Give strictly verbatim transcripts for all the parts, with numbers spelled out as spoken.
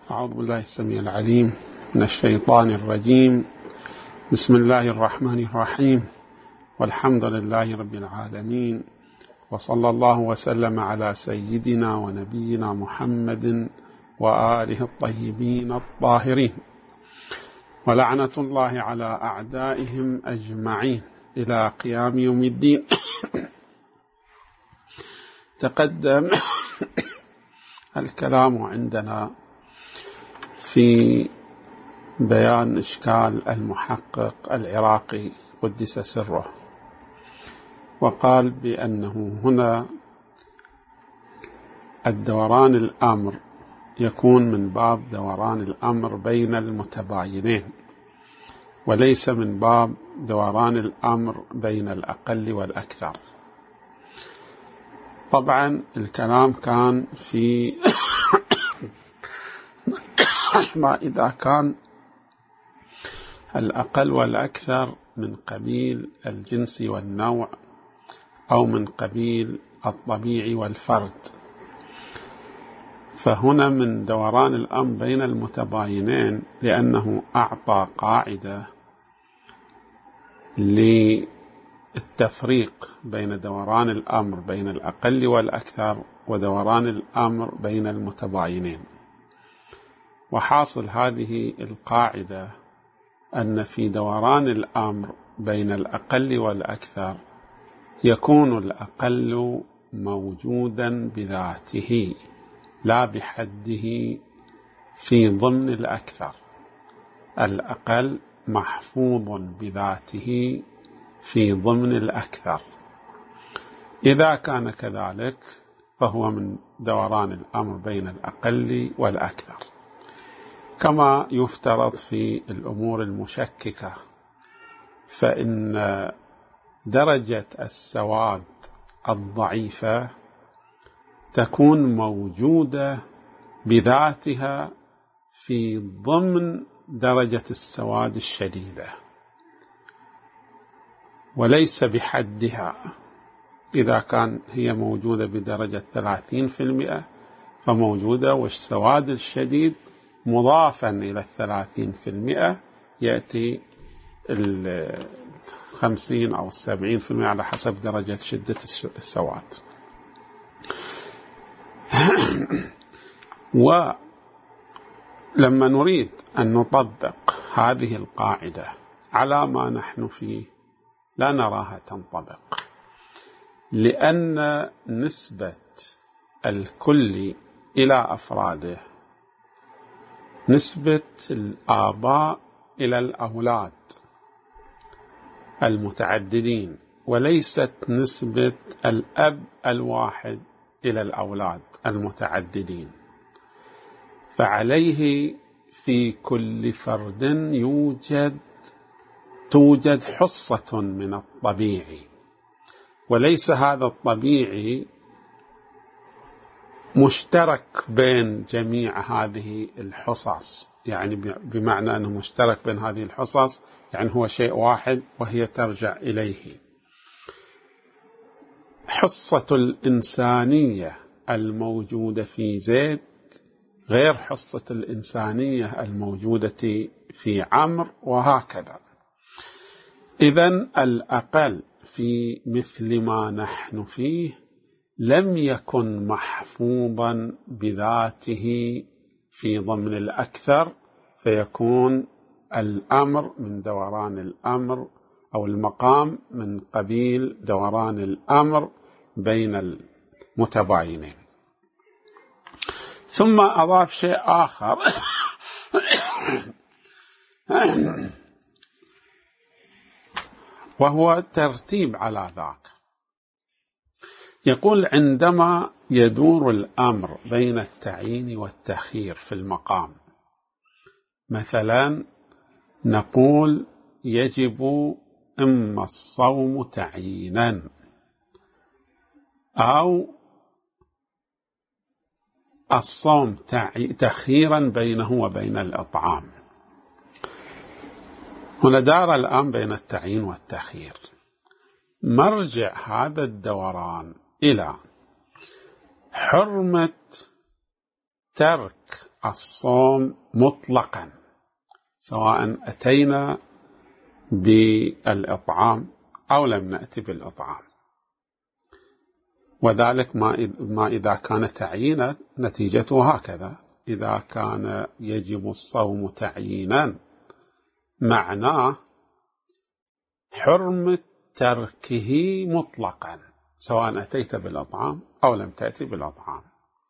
أعوذ بالله السميع العليم من الشيطان الرجيم. بسم الله الرحمن الرحيم، والحمد لله رب العالمين، وصلى الله وسلم على سيدنا ونبينا محمد وآله الطيبين الطاهرين، ولعنة الله على أعدائهم أجمعين إلى قيام يوم الدين. تقدم الكلام عندنا في بيان إشكال المحقق العراقي قدس سره، وقال بأنه هنا الدوران الأمر يكون من باب دوران الأمر بين المتباينين، وليس من باب دوران الأمر بين الأقل والأكثر. طبعا الكلام كان في ما إذا كان الأقل والأكثر من قبيل الجنس والنوع، أو من قبيل الطبيعي والفرد، فهنا من دوران الأمر بين المتباينين، لأنه أعطى قاعدة للتفريق بين دوران الأمر بين الأقل والأكثر ودوران الأمر بين المتباينين. وحاصل هذه القاعدة أن في دوران الأمر بين الأقل والأكثر يكون الأقل موجودا بذاته لا بحده في ضمن الأكثر، الأقل محفوظ بذاته في ضمن الأكثر. إذا كان كذلك فهو من دوران الأمر بين الأقل والأكثر، كما يفترض في الأمور المشككة، فإن درجة السواد الضعيفة تكون موجودة بذاتها في ضمن درجة السواد الشديدة، وليس بحدها. إذا كان هي موجودة بدرجة ثلاثين في المئة فموجودة، والسواد الشديد مضافا إلى الثلاثين في المئة يأتي الخمسين أو السبعين في المئة على حسب درجة شدة السواد. ولما نريد أن نطبق هذه القاعدة على ما نحن فيه لا نراها تنطبق، لأن نسبة الكل إلى أفراده نسبة الآباء إلى الأولاد المتعددين، وليست نسبة الأب الواحد إلى الأولاد المتعددين. فعليه في كل فرد يوجد توجد حصة من الطبيعي، وليس هذا الطبيعي مشترك بين جميع هذه الحصص، يعني بمعنى أنه مشترك بين هذه الحصص يعني هو شيء واحد وهي ترجع إليه. حصة الإنسانية الموجودة في زيد غير حصة الإنسانية الموجودة في عمرو، وهكذا. إذن الأقل في مثل ما نحن فيه لم يكن محفوظا بذاته في ضمن الأكثر، فيكون الأمر من دوران الأمر، أو المقام من قبيل دوران الأمر بين المتباينين. ثم أضاف شيء آخر وهو ترتيب على ذاك. يقول عندما يدور الأمر بين التعيين والتأخير في المقام، مثلا نقول يجب إما الصوم تعيينا أو الصوم تأخيرا بينه وبين الإطعام. هنا دار الآن بين التعيين والتأخير. مرجع هذا الدوران إلى حرمة ترك الصوم مطلقا، سواء أتينا بالإطعام أو لم نأتي بالإطعام، وذلك ما إذا كان تعيينا نتيجته هكذا. إذا كان يجب الصوم تعيينا معناه حرمة تركه مطلقا، سواء أتيت بالإطعام أو لم تأتي بالإطعام.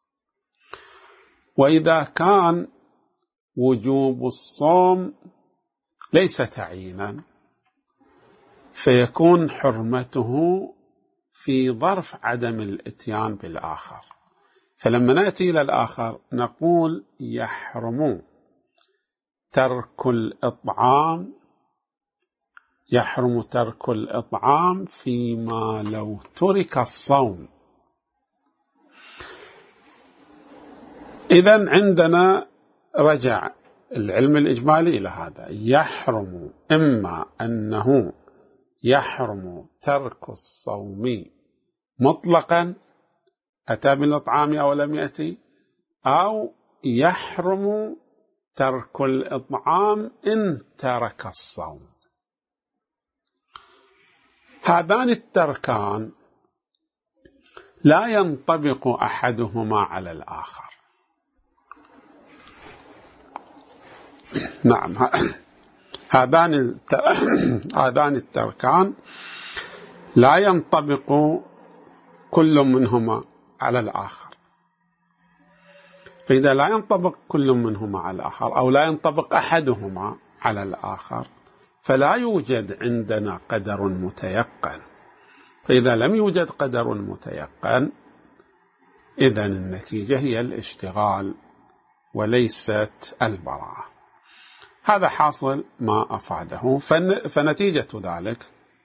وإذا كان وجوب الصوم ليس تعيينا فيكون حرمته في ظرف عدم الاتيان بالآخر. فلما نأتي إلى الآخر نقول يحرم ترك الإطعام يحرم ترك الإطعام فيما لو ترك الصوم. إذن عندنا رجع العلم الإجمالي إلى هذا، يحرم إما أنه يحرم ترك الصوم مطلقا أتى بالإطعام أو لم يأتي، أو يحرم ترك الإطعام إن ترك الصوم. هذان التركان لا ينطبق أحدهما على الآخر. نعم، هذان هذان التركان لا ينطبق كل منهما على الآخر. فإذا لا ينطبق كل منهما على الآخر أو لا ينطبق أحدهما على الآخر فلا يوجد عندنا قدر متيقن. فإذا لم يوجد قدر متيقن إذن النتيجة هي الاشتغال وليست البراءة. هذا حاصل ما أفاده. فنتيجة ذلك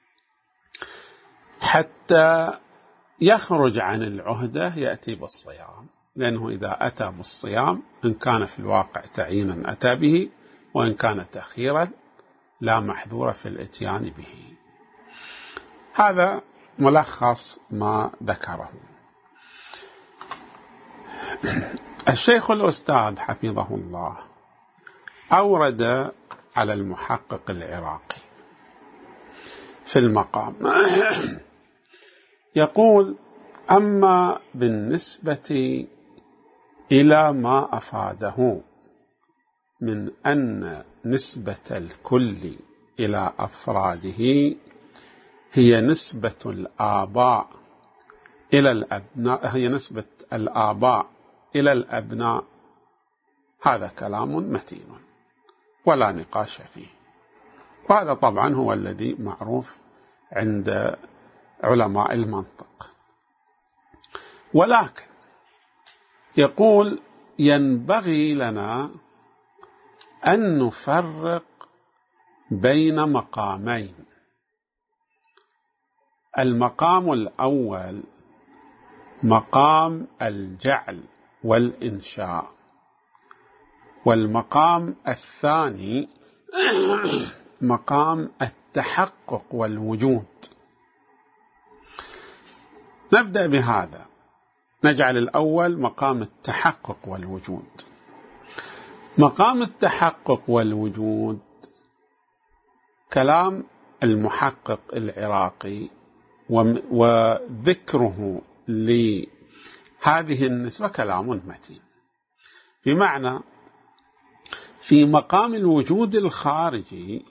حتى يخرج عن العهدة يأتي بالصيام، لأنه إذا أتى بالصيام إن كان في الواقع تعيينا أتى به، وإن كان تأخيرا لا محذور في الاتيان به. هذا ملخص ما ذكره الشيخ الأستاذ حفظه الله. أورد على المحقق العراقي في المقام يقول: أما بالنسبة إلى ما أفاده من أن نسبة الكل إلى أفراده هي نسبة الآباء إلى الأبناء هي نسبة الآباء إلى الأبناء، هذا كلام متين ولا نقاش فيه. وهذا طبعا هو الذي معروف عند علماء المنطق. ولكن يقول: ينبغي لنا أن نفرق بين مقامين. المقام الأول مقام الجعل والإنشاء، والمقام الثاني مقام التحقق والوجود. نبدأ بهذا، نجعل الأول مقام التحقق والوجود. مقام التحقق والوجود كلام المحقق العراقي وذكره لهذه النسبة كلام متين، بمعنى في مقام الوجود الخارجي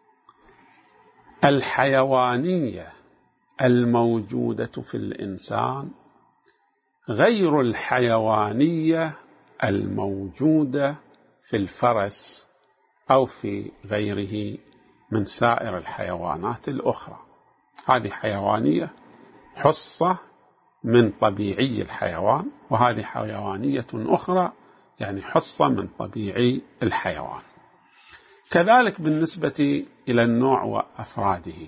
الحيوانية الموجودة في الإنسان غير الحيوانية الموجودة في الفرس أو في غيره من سائر الحيوانات الأخرى. هذه حيوانية حصة من طبيعي الحيوان، وهذه حيوانية أخرى يعني حصة من طبيعي الحيوان. كذلك بالنسبة إلى النوع وأفراده،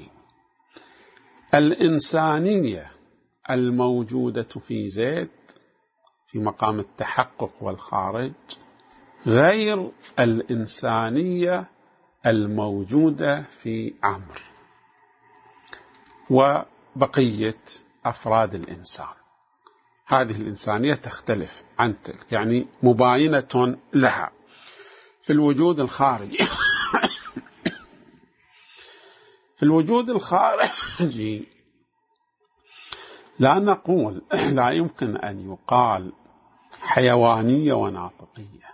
الإنسانية الموجودة في زيد في مقام التحقق والخارج غير الإنسانية الموجودة في عمرو وبقية أفراد الإنسان. هذه الإنسانية تختلف عن تلك، يعني مباينة لها. في الوجود الخارجي في الوجود الخارجي لا نقول، لا يمكن أن يقال حيوانية وناطقية.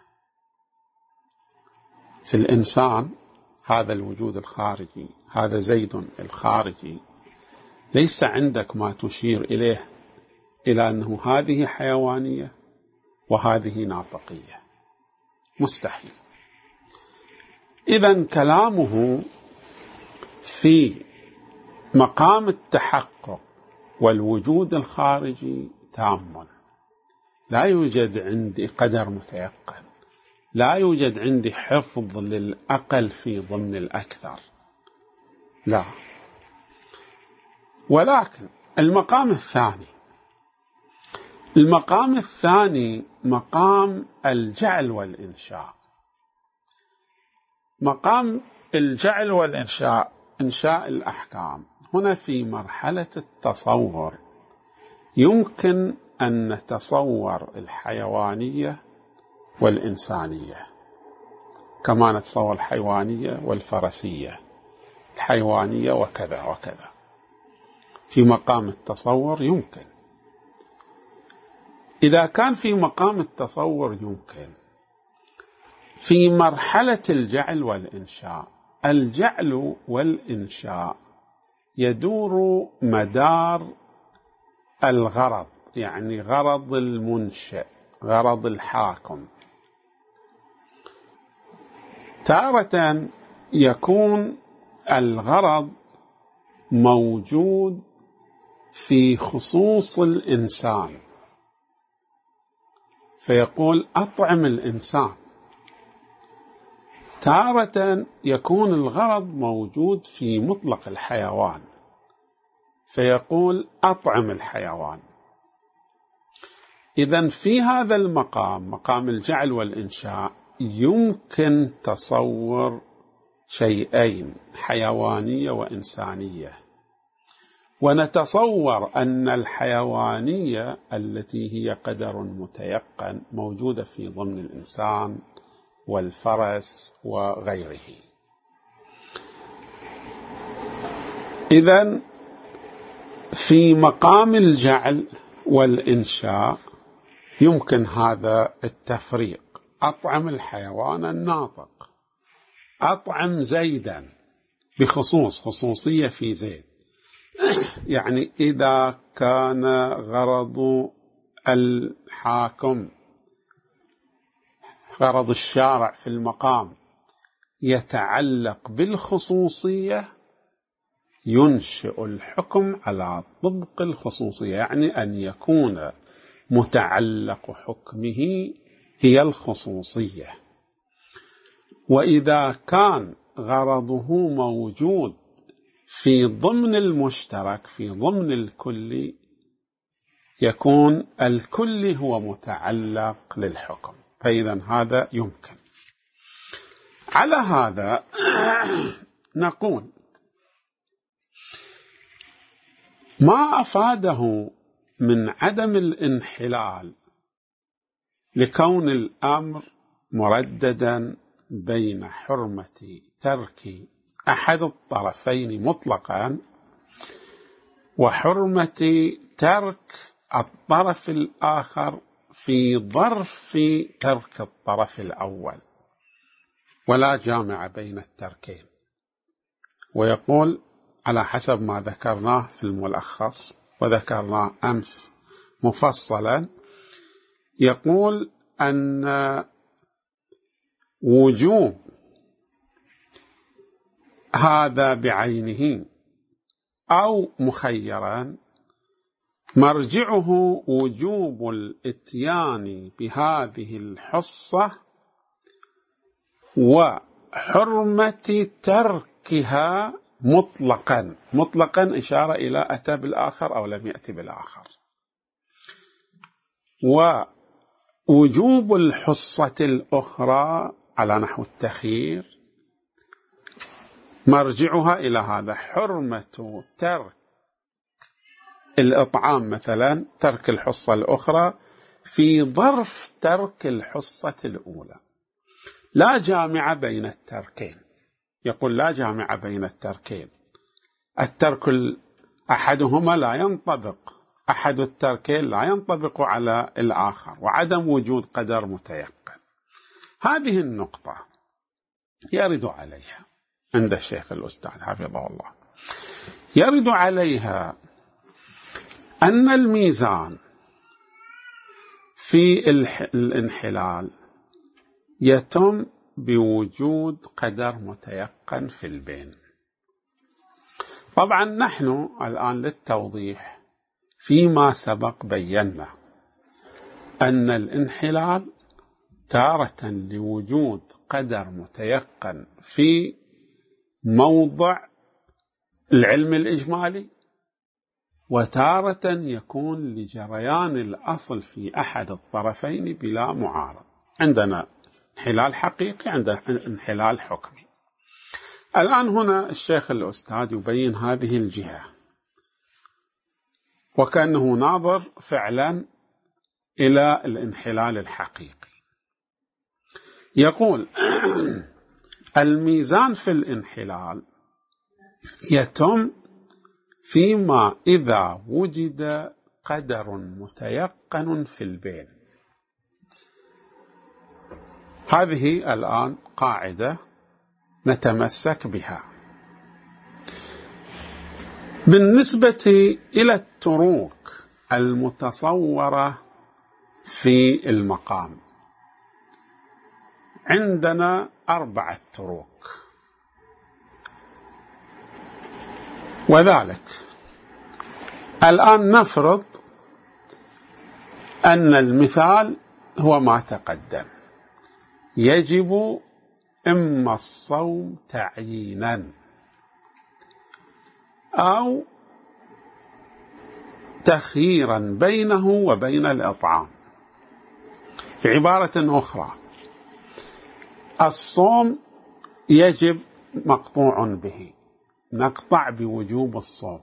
في الإنسان هذا الوجود الخارجي، هذا زيد الخارجي، ليس عندك ما تشير إليه إلى أنه هذه حيوانية وهذه ناطقية، مستحيل. إذن كلامه في مقام التحقق والوجود الخارجي تام، لا يوجد عندي قدر متيقن، لا يوجد عندي حفظ للأقل في ضمن الأكثر، لا. ولكن المقام الثاني المقام الثاني مقام الجعل والإنشاء. مقام الجعل والإنشاء، إنشاء الأحكام، هنا في مرحلة التصور يمكن أن نتصور الحيوانية والإنسانية كما نتصور الحيوانية والفرسية، الحيوانية وكذا وكذا. في مقام التصور يمكن، إذا كان في مقام التصور يمكن. في مرحلة الجعل والإنشاء، الجعل والإنشاء يدور مدار الغرض، يعني غرض المنشئ، غرض الحاكم. تارة يكون الغرض موجود في خصوص الإنسان، فيقول أطعم الإنسان. تارة يكون الغرض موجود في مطلق الحيوان، فيقول أطعم الحيوان. إذن في هذا المقام، مقام الجعل والإنشاء، يمكن تصور شيئين، حيوانية وإنسانية. ونتصور أن الحيوانية التي هي قدر متيقن موجودة في ضمن الإنسان والفرس وغيره. إذن في مقام الجعل والإنشاء يمكن هذا التفريق. أطعم الحيوان الناطق، أطعم زيدا بخصوص، خصوصية في زيد. يعني إذا كان غرض الحاكم، غرض الشارع في المقام يتعلق بالخصوصية، ينشئ الحكم على طبق الخصوصية، يعني أن يكون متعلق حكمه هي الخصوصية. وإذا كان غرضه موجود في ضمن المشترك، في ضمن الكل، يكون الكل هو متعلق للحكم. فإذا هذا يمكن. على هذا نقول ما أفاده من عدم الانحلال لكون الأمر مرددا بين حرمة ترك أحد الطرفين مطلقا وحرمة ترك الطرف الآخر في ظرف ترك الطرف الأول، ولا جامع بين التركين. ويقول على حسب ما ذكرناه في الملخص وذكرناه أمس مفصلا، يقول أن وجوب هذا بعينه أو مخيرا مرجعه وجوب الاتيان بهذه الحصة وحرمة تركها مطلقا. مطلقا إشارة إلى أتى بالآخر أو لم يأتي بالآخر. ووجوب الحصة الأخرى على نحو التخيير مرجعها إلى هذا، حرمة ترك الإطعام مثلا ترك الحصة الأخرى في ظرف ترك الحصة الأولى، لا جامع بين التركين. يقول لا جامع بين التركين، الترك أحدهما لا ينطبق، أحد التركين لا ينطبق على الآخر، وعدم وجود قدر متيقن. هذه النقطة يرد عليها عند الشيخ الأستاذ حفظه الله، يرد عليها أن الميزان في الانحلال يتم بوجود قدر متيقن في البين. طبعا نحن الآن للتوضيح فيما سبق بينا أن الانحلال تارة لوجود قدر متيقن في موضع العلم الإجمالي، وتارة يكون لجريان الأصل في أحد الطرفين بلا معارض. عندنا انحلال حقيقي، عندنا انحلال حكمي. الآن هنا الشيخ الأستاذ يبين هذه الجهة وكأنه ناظر فعلا إلى الانحلال الحقيقي. يقول الميزان في الانحلال يتم فيما إذا وجد قدر متيقن في البين. هذه الآن قاعدة نتمسك بها. بالنسبة إلى التروك المتصورة في المقام، عندنا أربعة تروك، وذلك الآن نفرض أن المثال هو ما تقدم، يجب إما الصوم تعيينا أو تخييرا بينه وبين الإطعام. بعبارة أخرى، الصوم يجب مقطوع به، نقطع بوجوب الصوم،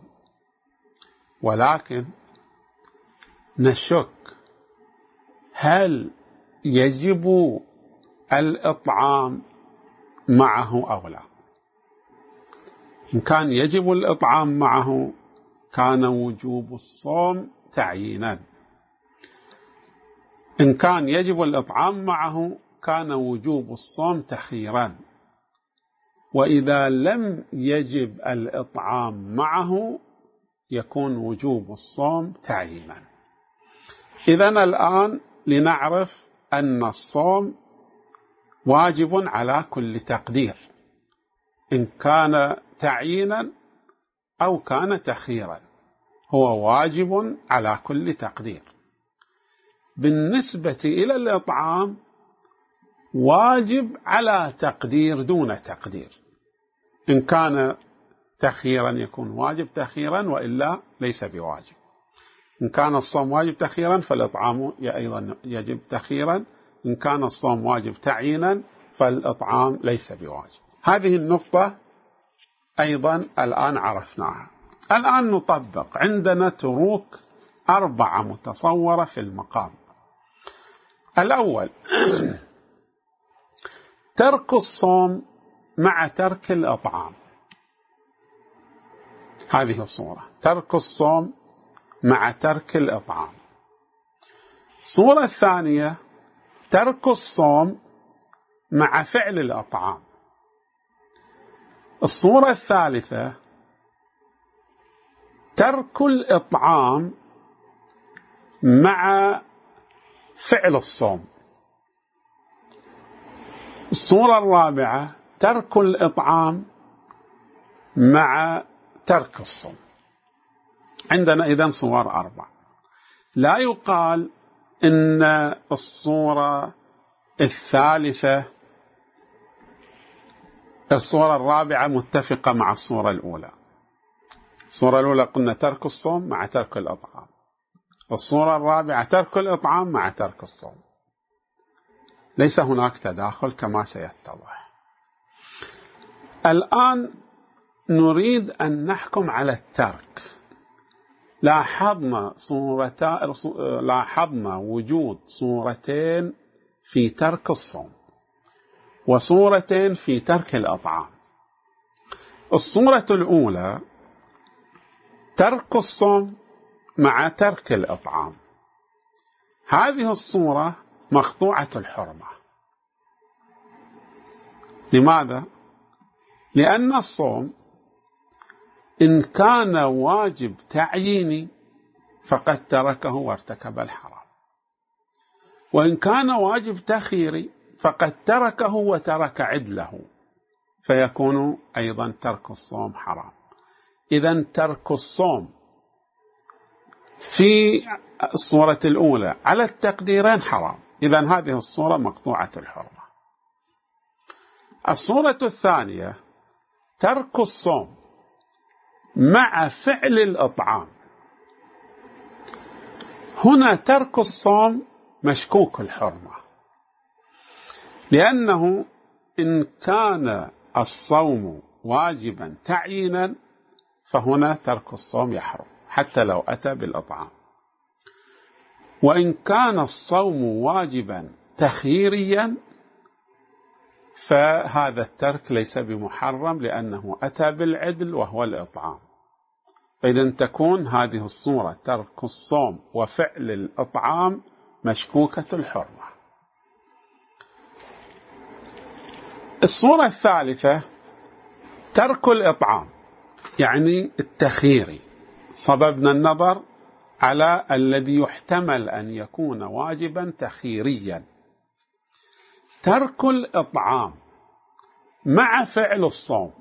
ولكن نشك هل يجب الإطعام معه أو لا. إن كان يجب الإطعام معه كان وجوب الصوم تعيينا، إن كان يجب الإطعام معه كان وجوب الصوم تخييرا، وإذا لم يجب الإطعام معه يكون وجوب الصوم تعيينا. إذن الآن لنعرف أن الصوم واجب على كل تقدير، إن كان تعيينا أو كان تخييرا هو واجب على كل تقدير. بالنسبة إلى الإطعام واجب على تقدير دون تقدير، إن كان تخييرا يكون واجب تخييرا، وإلا ليس بواجب. إن كان الصوم واجب تخييرا فالإطعام أيضا يجب تخييرا، إن كان الصوم واجب تعيينا فالإطعام ليس بواجب. هذه النقطة أيضا الآن عرفناها. الآن نطبق، عندنا تروك أربعة متصورة في المقام. الأول ترك الصوم مع ترك الإطعام، هذه صورة، ترك الصوم مع ترك الإطعام. الصورة الثانية ترك الصوم مع فعل الإطعام. الصورة الثالثة ترك الإطعام مع فعل الصوم. الصورة الرابعة ترك الإطعام مع ترك الصوم. عندنا إذن صور أربع. لا يقال إن الصورة الثالثة الصورة الرابعة متفقة مع الصورة الأولى. الصورة الأولى قلنا ترك الصوم مع ترك الإطعام، الصورة الرابعة ترك الإطعام مع ترك الصوم. ليس هناك تداخل كما سيتضح. الآن نريد أن نحكم على الترك. لاحظنا صورتا لاحظنا وجود صورتين في ترك الصوم وصورتين في ترك الأطعام. الصورة الأولى ترك الصوم مع ترك الإطعام، هذه الصورة مقطوعة الحرمة. لماذا؟ لأن الصوم إن كان واجب تعييني فقد تركه وارتكب الحرام، وإن كان واجب تخييري فقد تركه وترك عدله، فيكون أيضا ترك الصوم حرام. إذن ترك الصوم في الصورة الأولى على التقديرين حرام، إذن هذه الصورة مقطوعة الحرمة. الصورة الثانية ترك الصوم مع فعل الإطعام، هنا ترك الصوم مشكوك الحرمة، لأنه إن كان الصوم واجبا تعيينا فهنا ترك الصوم يحرم حتى لو أتى بالإطعام، وإن كان الصوم واجبا تخييريا فهذا الترك ليس بمحرم لأنه أتى بالعدل وهو الإطعام. فإذا تكون هذه الصورة ترك الصوم وفعل الإطعام مشكوكة الحرمة. الصورة الثالثة ترك الإطعام يعني التخييري، صببنا النظر على الذي يحتمل أن يكون واجبا تخييريا. ترك الإطعام مع فعل الصوم،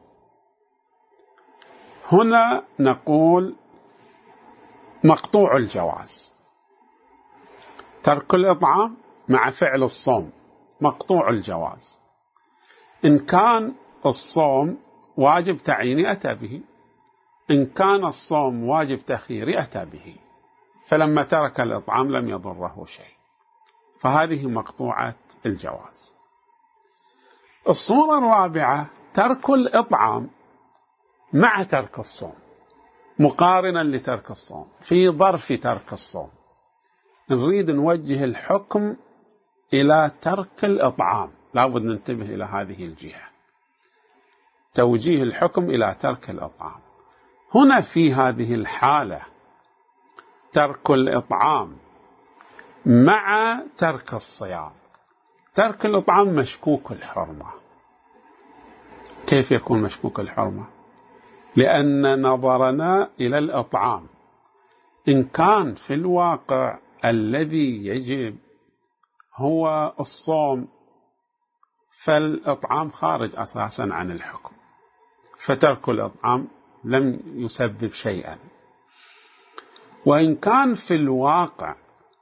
هنا نقول مقطوع الجواز. ترك الإطعام مع فعل الصوم مقطوع الجواز، إن كان الصوم واجب تعييني أتى به، إن كان الصوم واجب تخييري أتى به، فلما ترك الإطعام لم يضره شيء، فهذه مقطوعة الجواز. الصورة الرابعة ترك الإطعام مع ترك الصوم، مقارنا لترك الصوم في ظرف ترك الصوم، نريد نوجه الحكم إلى ترك الإطعام، لابد ننتبه إلى هذه الجهة، توجيه الحكم إلى ترك الإطعام. هنا في هذه الحالة ترك الإطعام مع ترك الصيام، ترك الإطعام مشكوك الحرمة. كيف يكون مشكوك الحرمة؟ لأن نظرنا إلى الإطعام، إن كان في الواقع الذي يجب هو الصوم فالإطعام خارج أساسا عن الحكم، فترك الإطعام لم يسبب شيئا. وإن كان في الواقع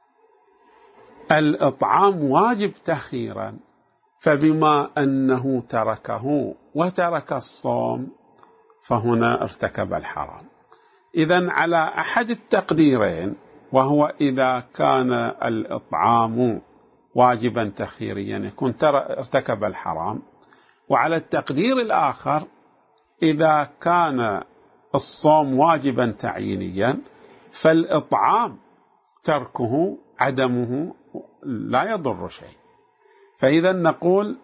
الإطعام واجب تخييرا، فبما أنه تركه وترك الصوم فهنا ارتكب الحرام. إذن على أحد التقديرين، وهو إذا كان الإطعام واجبا تخييريا يكون ارتكب الحرام، وعلى التقدير الآخر إذا كان الصوم واجبا تعيينيا فالإطعام تركه عدمه لا يضر شيء. فإذا نقول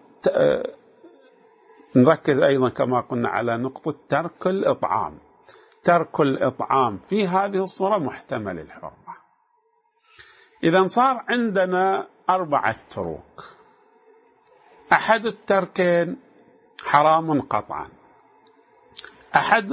نركز أيضا كما قلنا على نقطة ترك الإطعام. ترك الإطعام في هذه الصورة محتمل الحرمة. إذا صار عندنا أربعة تروك، أحد التركين حرام قطعا، أحد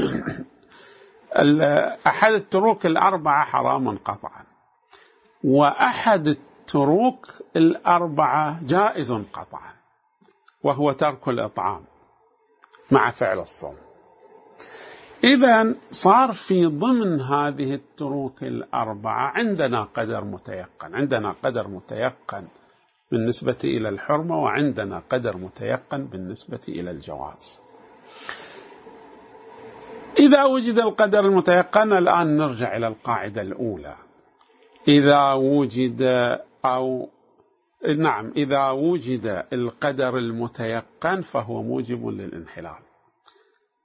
أحد التروك الأربعة حرام قطعا، وأحد التروك الأربعة جائز قطعا، وهو ترك الإطعام مع فعل الصوم. إذن صار في ضمن هذه التروك الأربعة عندنا قدر متيقن، عندنا قدر متيقن بالنسبة إلى الحرمة، وعندنا قدر متيقن بالنسبة إلى الجواز. إذا وجد القدر المتيقن، الآن نرجع إلى القاعدة الأولى، إذا وجد أو نعم إذا وجد القدر المتيقن فهو موجب للانحلال.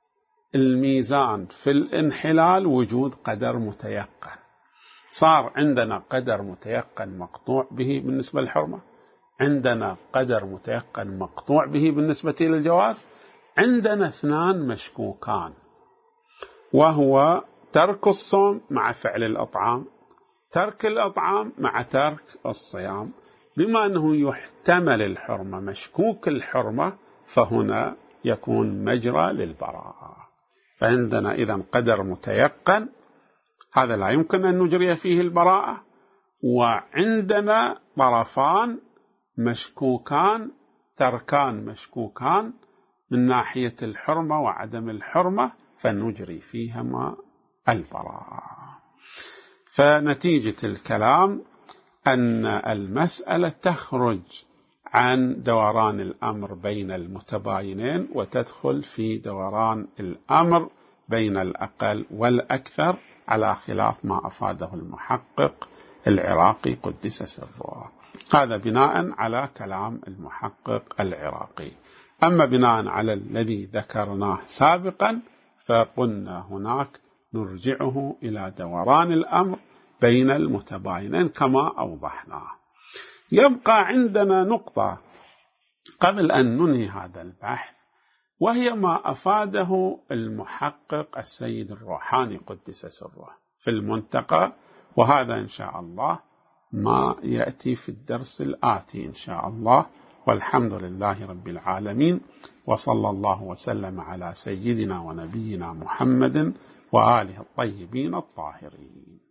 الميزان في الانحلال وجود قدر متيقن. صار عندنا قدر متيقن مقطوع به بالنسبة للحرمة، عندنا قدر متيقن مقطوع به بالنسبة للجواز، عندنا اثنان مشكوكان، وهو ترك الصوم مع فعل الإطعام، ترك الإطعام مع ترك الصيام. بما أنه يحتمل الحرمة مشكوك الحرمة، فهنا يكون مجرى للبراءة. فعندنا إذن قدر متيقن، هذا لا يمكن أن نجري فيه البراءة، وعندنا طرفان مشكوكان، تركان مشكوكان من ناحية الحرمة وعدم الحرمة، فنجري فيهما البراءة. فنتيجة الكلام أن المسألة تخرج عن دوران الأمر بين المتباينين وتدخل في دوران الأمر بين الأقل والأكثر، على خلاف ما أفاده المحقق العراقي قدس سره. هذا بناء على كلام المحقق العراقي. أما بناء على الذي ذكرناه سابقا، فقلنا هناك نرجعه إلى دوران الأمر بين المتباينين كما أوضحنا. يبقى عندنا نقطة قبل أن ننهي هذا البحث، وهي ما أفاده المحقق السيد الروحاني قدس سره في المنتقى، وهذا إن شاء الله ما يأتي في الدرس الآتي إن شاء الله. والحمد لله رب العالمين، وصلى الله وسلم على سيدنا ونبينا محمد وآله الطيبين الطاهرين.